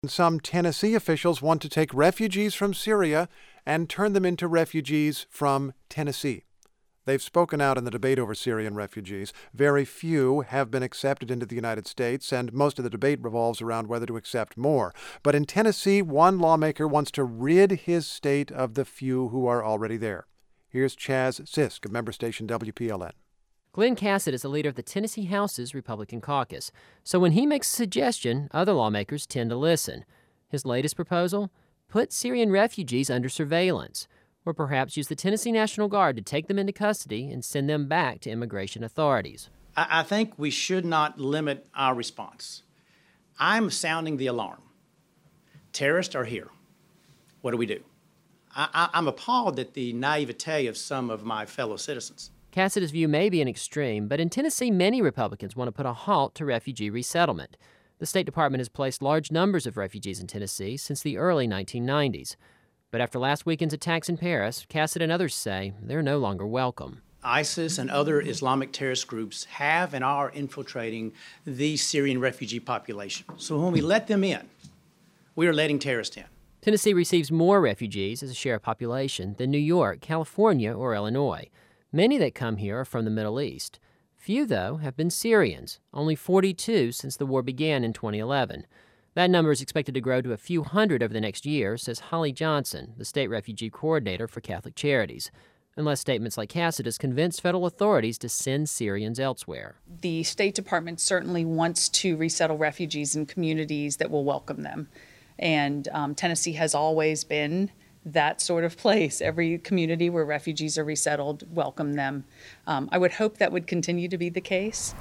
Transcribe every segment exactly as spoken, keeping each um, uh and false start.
Some Tennessee officials want to take refugees from Syria and turn them into refugees from Tennessee. They've spoken out in the debate over Syrian refugees. Very few have been accepted into the United States, and most of the debate revolves around whether to accept more. But in Tennessee, one lawmaker wants to rid his state of the few who are already there. Here's Chaz Sisk of member station W P L N. Glenn Cassett is the leader of the Tennessee House's Republican caucus. So when he makes a suggestion, other lawmakers tend to listen. His latest proposal? Put Syrian refugees under surveillance, or perhaps use the Tennessee National Guard to take them into custody and send them back to immigration authorities. I think we should not limit our response. I'm sounding the alarm. Terrorists are here. What do we do? I, I, I'm appalled at the naivete of some of my fellow citizens. Cassett's view may be an extreme, but in Tennessee, many Republicans want to put a halt to refugee resettlement. The State Department has placed large numbers of refugees in Tennessee since the early nineteen nineties. But after last weekend's attacks in Paris, Cassett and others say they're no longer welcome. ISIS and other Islamic terrorist groups have and are infiltrating the Syrian refugee population. So when we let them in, we are letting terrorists in. Tennessee receives more refugees as a share of population than New York, California, or Illinois. Many that come here are from the Middle East. Few, though, have been Syrians, only forty-two since the war began in twenty eleven. That number is expected to grow to a few hundred over the next year, says Holly Johnson, the state refugee coordinator for Catholic Charities, unless statements like Cassett convince federal authorities to send Syrians elsewhere. The State Department certainly wants to resettle refugees in communities that will welcome them. And um, Tennessee has always been that sort of place. Every community where refugees are resettled, welcome them. Um, I would hope that would continue to be the case.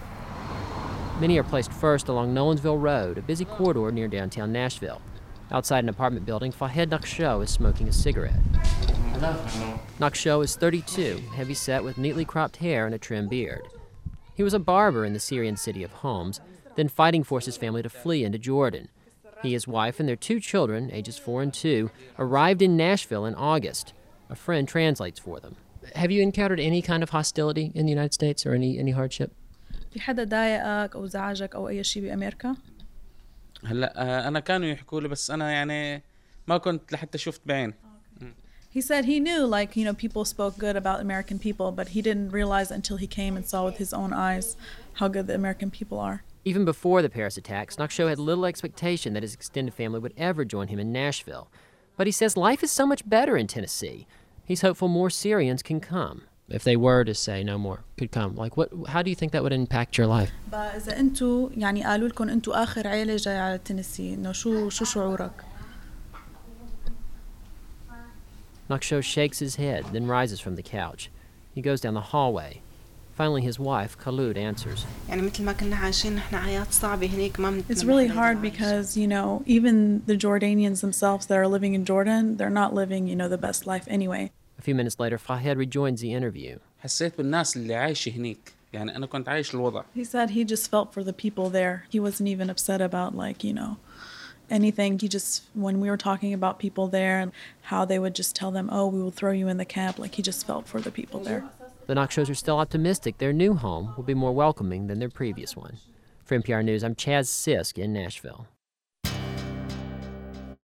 Many are placed first along Nolensville Road, a busy corridor near downtown Nashville. Outside an apartment building, Fahed Naqshbeh is smoking a cigarette. Naqshbeh is thirty-two, heavy-set with neatly cropped hair and a trim beard. He was a barber in the Syrian city of Homs, then fighting forced his family to flee into Jordan. He, his wife, and their two children, ages four and two, arrived in Nashville in August. A friend translates for them. Have you encountered any kind of hostility in the United States or any, any hardship? في حدا ضايقك أو زعجك أو أي شيء بأمريكا؟ هلا أنا كانوا يحكوا لي بس أنا يعني ما كنت لحتى شفت بعين. He said he knew, like, you know, people spoke good about American people, but he didn't realize until he came and saw with his own eyes how good the American people are. Even before the Paris attacks, Naqshbeh had little expectation that his extended family would ever join him in Nashville. But he says life is so much better in Tennessee. He's hopeful more Syrians can come. If they were to say no more could come, like what? How do you think that would impact your life? إذا أنتوا يعني قالوا لكم أنتوا آخر عائلة جاي على تينيسي، إنه شو شو شعورك؟ Naqshbeh shakes his head, then rises from the couch. He goes down the hallway. Finally, his wife, Khaloud, answers. It's really hard because, you know, even the Jordanians themselves that are living in Jordan, they're not living, you know, the best life anyway. A few minutes later, Fahed rejoins the interview. حسيت بالناس اللي عايشة هنيك. يعني أنا كنت عايش الوضع. He said he just felt for the people there. He wasn't even upset about, like, you know, anything. He just, when we were talking about people there and how they would just tell them, oh, we will throw you in the camp, like he just felt for the people there. The Naqshbehs are still optimistic their new home will be more welcoming than their previous one. For N P R News, I'm Chaz Sisk in Nashville.